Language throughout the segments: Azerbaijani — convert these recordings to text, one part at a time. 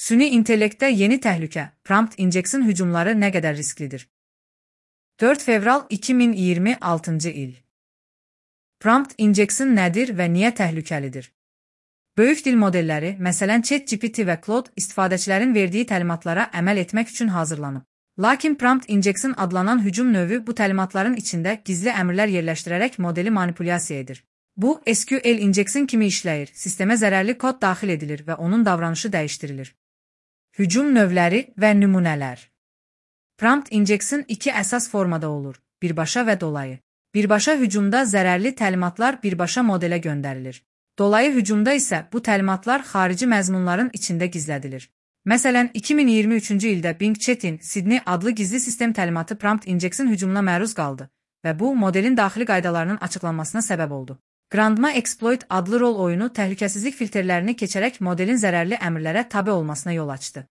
Süni intellektdə yeni təhlükə, prompt injection hücumları nə qədər risklidir? 4 fevral 2026-cı il. Prompt injection nədir və niyə təhlükəlidir? Böyük dil modelləri, məsələn ChatGPT və Claude, istifadəçilərin verdiyi təlimatlara əməl etmək üçün hazırlanıb. Lakin prompt injection adlanan hücum növü bu təlimatların içində gizli əmrlər yerləşdirərək modeli manipulyasiya edir. Bu, SQL injection kimi işləyir, sistemə zərərli kod daxil edilir və onun davranışı dəyişdirilir. Hücum növləri və nümunələr. Prompt injection iki əsas formada olur, birbaşa və dolayı. Birbaşa hücumda zərərli təlimatlar birbaşa modelə göndərilir. Dolayı hücumda isə bu təlimatlar xarici məzmunların içində gizlədilir. Məsələn, 2023-cü ildə Bing Chat'in Sydney adlı gizli sistem təlimatı prompt injection hücumuna məruz qaldı və bu, modelin daxili qaydalarının açıqlanmasına səbəb oldu. Grandma Exploit adlı rol oyunu təhlükəsizlik filtrlərini keçərək modelin zərərli əmrlərə tabe olmasına yol açdı.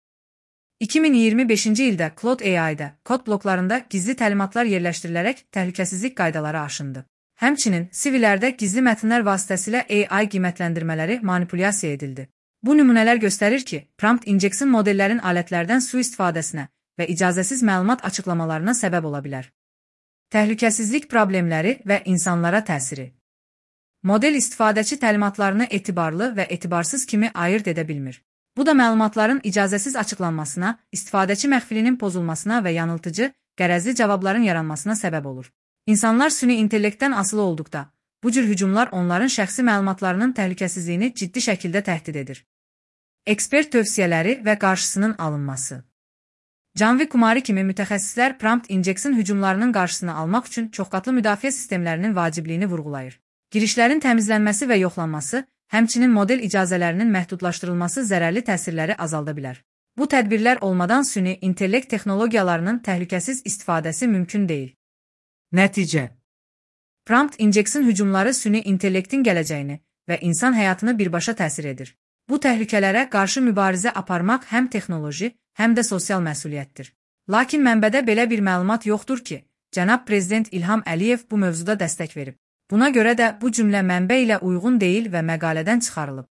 2025-ci ildə Claude AI-da kod bloklarında gizli təlimatlar yerləşdirilərək təhlükəsizlik qaydaları aşındı. Həmçinin, CV-lərdə gizli mətnlər vasitəsilə AI qiymətləndirmələri manipulyasiya edildi. Bu nümunələr göstərir ki, prompt injection modellərin alətlərdən sui-istifadəsinə və icazəsiz məlumat açıqlamalarına səbəb ola bilər. Təhlükəsizlik problemləri və insanlara təsiri. Model istifadəçi təlimatlarını etibarlı və etibarsız kimi ayırt edə bilmir. Bu da məlumatların icazəsiz açıqlanmasına, istifadəçi məxfilinin pozulmasına və yanıltıcı, qərəzli cavabların yaranmasına səbəb olur. İnsanlar süni intellektdən asılı olduqda, bu cür hücumlar onların şəxsi məlumatlarının təhlükəsizliyini ciddi şəkildə təhdid edir. Ekspert tövsiyələri və qarşısının alınması. Janvi Kumari kimi mütəxəssislər prompt injection hücumlarının qarşısını almaq üçün çoxqatlı müdafiə sistemlərinin vacibliyini vurğulayır. Girişlərin təmizlənməsi və yoxlanması, həmçinin model icazələrinin məhdudlaşdırılması zərərli təsirləri azalda bilər. Bu tədbirlər olmadan süni intellekt texnologiyalarının təhlükəsiz istifadəsi mümkün deyil. Nəticə. Prompt injection hücumları süni intellektin gələcəyini və insan həyatını birbaşa təsir edir. Bu təhlükələrə qarşı mübarizə aparmaq həm texnoloji, həm də sosial məsuliyyətdir. Lakin mənbədə belə bir məlumat yoxdur ki, cənab Prezident İlham Əliyev bu mövzuda dəstək verib. Buna görə də bu cümlə mənbə ilə uyğun deyil və məqalədən çıxarılıb.